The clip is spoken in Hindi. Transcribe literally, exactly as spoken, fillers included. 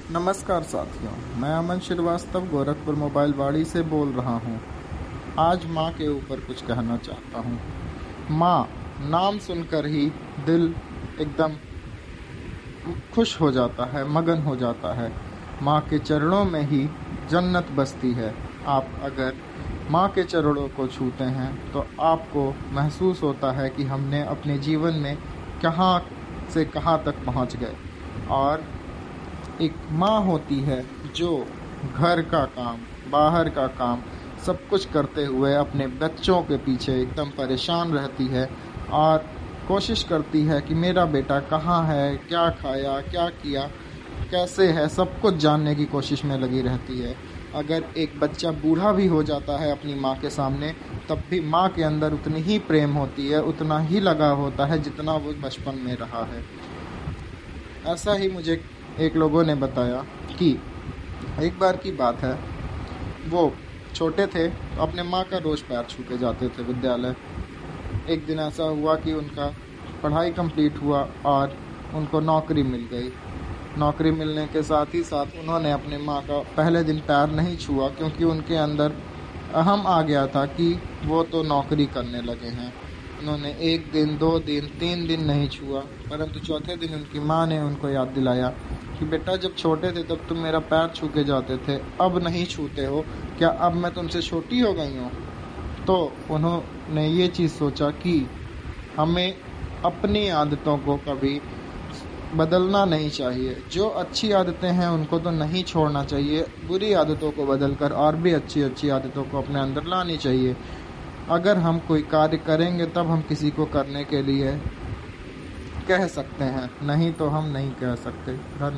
नमस्कार साथियों, मैं अमन श्रीवास्तव गोरखपुर मोबाइल वाड़ी से बोल रहा हूँ। आज माँ के ऊपर कुछ कहना चाहता हूँ। माँ नाम सुनकर ही दिल एकदम खुश हो जाता है, मगन हो जाता है। माँ के चरणों में ही जन्नत बसती है। आप अगर माँ के चरणों को छूते हैं तो आपको महसूस होता है कि हमने अपने जीवन में कहाँ से कहाँ तक पहुँच गए। और एक माँ होती है जो घर का काम, बाहर का काम सब कुछ करते हुए अपने बच्चों के पीछे एकदम परेशान रहती है और कोशिश करती है कि मेरा बेटा कहाँ है, क्या खाया, क्या किया, कैसे है, सब कुछ जानने की कोशिश में लगी रहती है। अगर एक बच्चा बूढ़ा भी हो जाता है अपनी माँ के सामने, तब भी माँ के अंदर उतनी ही प्रेम होती है, उतना ही लगाव होता है जितना वो बचपन में रहा है। ऐसा ही मुझे एक लोगों ने बताया कि एक बार की बात है, वो छोटे थे तो अपने माँ का रोज़ पैर छू के जाते थे विद्यालय। एक दिन ऐसा हुआ कि उनका पढ़ाई कंप्लीट हुआ और उनको नौकरी मिल गई। नौकरी मिलने के साथ ही साथ उन्होंने अपने माँ का पहले दिन पैर नहीं छुआ, क्योंकि उनके अंदर अहम आ गया था कि वो तो नौकरी करने लगे हैं। उन्होंने एक दिन, दो दिन, तीन दिन नहीं छुआ, परंतु चौथे दिन उनकी माँ ने उनको याद दिलाया कि बेटा जब छोटे थे तब तुम मेरा पैर छू के जाते थे, अब नहीं छूते हो, क्या अब मैं तुमसे छोटी हो गई हूँ? तो उन्होंने ये चीज़ सोचा कि हमें अपनी आदतों को कभी बदलना नहीं चाहिए। जो अच्छी आदतें हैं उनको तो नहीं छोड़ना चाहिए, बुरी आदतों को बदलकर और भी अच्छी अच्छी आदतों को अपने अंदर लानी चाहिए। अगर हम कोई कार्य करेंगे तब हम किसी को करने के लिए कह सकते हैं, नहीं तो हम नहीं कह सकते। धन्यवाद।